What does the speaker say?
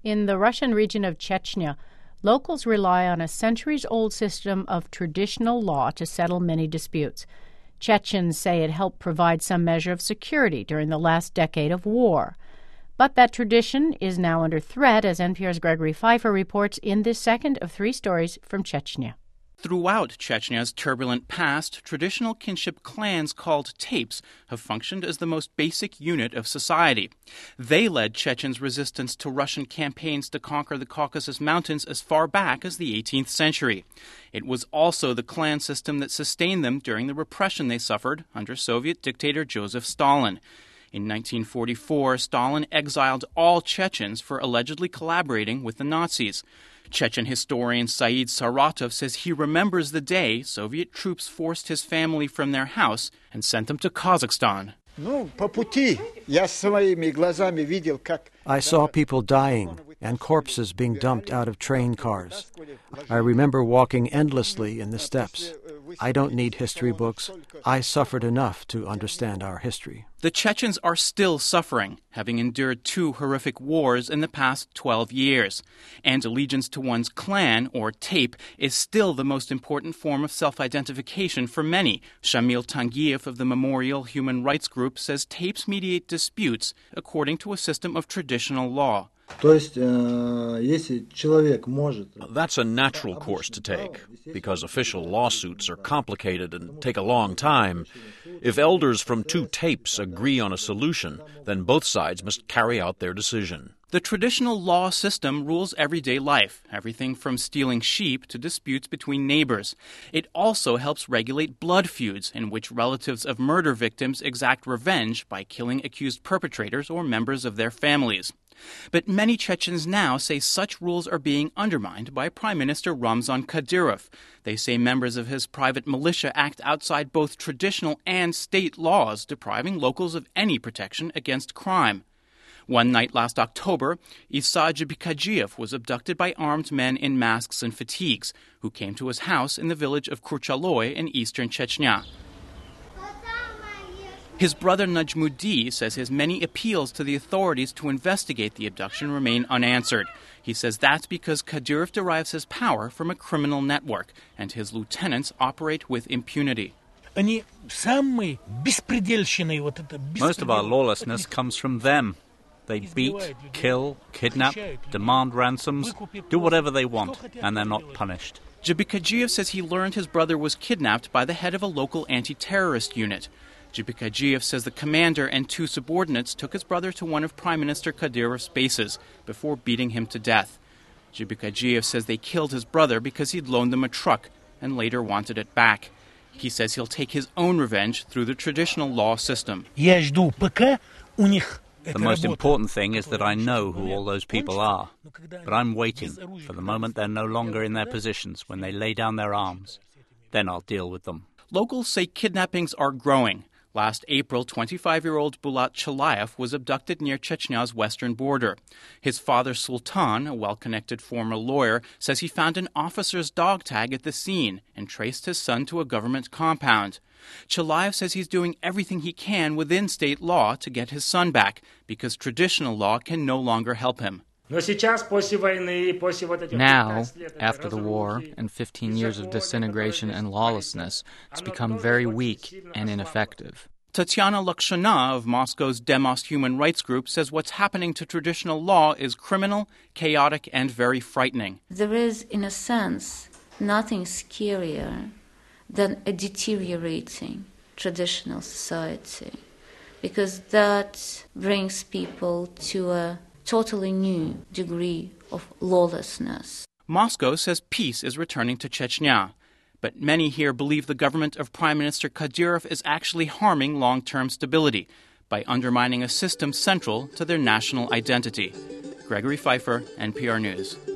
In the Russian region of Chechnya, locals rely on a centuries-old system of traditional law to settle many disputes. Chechens say it helped provide some measure of security during the last decade of war. But that tradition is now under threat, as NPR's Gregory Pfeiffer reports in this second of three stories from Chechnya. Throughout Chechnya's turbulent past, traditional kinship clans called tapes have functioned as the most basic unit of society. They led Chechens' resistance to Russian campaigns to conquer the Caucasus Mountains as far back as the 18th century. It was also the clan system that sustained them during the repression they suffered under Soviet dictator Joseph Stalin. In 1944, Stalin exiled all Chechens for allegedly collaborating with the Nazis. Chechen historian Said Saratov says he remembers the day Soviet troops forced his family from their house and sent them to Kazakhstan. I saw people dying and corpses being dumped out of train cars. I remember walking endlessly in the steppes. I don't need history books. I suffered enough to understand our history. The Chechens are still suffering, having endured 2 horrific wars in the past 12 years. And allegiance to one's clan, or tape, is still the most important form of self-identification for many. Shamil Tangiev of the Memorial Human Rights Group says tapes mediate disputes according to a system of traditional law. That's a natural course to take, because official lawsuits are complicated and take a long time. If elders from 2 tapes agree on a solution, then both sides must carry out their decision. The traditional law system rules everyday life, everything from stealing sheep to disputes between neighbors. It also helps regulate blood feuds, in which relatives of murder victims exact revenge by killing accused perpetrators or members of their families. But many Chechens now say such rules are being undermined by Prime Minister Ramzan Kadyrov. They say members of his private militia act outside both traditional and state laws, depriving locals of any protection against crime. One night last October, Isa Jibikajiev was abducted by armed men in masks and fatigues, who came to his house in the village of Kurchaloy in eastern Chechnya. His brother Najmudi says his many appeals to the authorities to investigate the abduction remain unanswered. He says that's because Kadyrov derives his power from a criminal network, and his lieutenants operate with impunity. Most of our lawlessness comes from them. They beat, kill, kidnap, demand ransoms, do whatever they want, and they're not punished. Jibikajiev says he learned his brother was kidnapped by the head of a local anti-terrorist unit. Jibikajiev says the commander and 2 subordinates took his brother to one of Prime Minister Kadyrov's bases before beating him to death. Jibikajiev says they killed his brother because he'd loaned them a truck and later wanted it back. He says he'll take his own revenge through the traditional law system. The most important thing is that I know who all those people are. But I'm waiting for the moment they're no longer in their positions, when they lay down their arms. Then I'll deal with them. Locals say kidnappings are growing. Last April, 25-year-old Bulat Chalayev was abducted near Chechnya's western border. His father, Sultan, a well-connected former lawyer, says he found an officer's dog tag at the scene and traced his son to a government compound. Chalayev says he's doing everything he can within state law to get his son back, because traditional law can no longer help him. Now, after the war and 15 years of disintegration and lawlessness, it's become very weak and ineffective. Tatiana Lakshana of Moscow's Demos Human Rights Group says what's happening to traditional law is criminal, chaotic, and very frightening. There is, in a sense, nothing scarier than a deteriorating traditional society, because that brings people to a totally new degree of lawlessness. Moscow says peace is returning to Chechnya, but many here believe the government of Prime Minister Kadyrov is actually harming long-term stability by undermining a system central to their national identity. Gregory Pfeiffer, NPR News.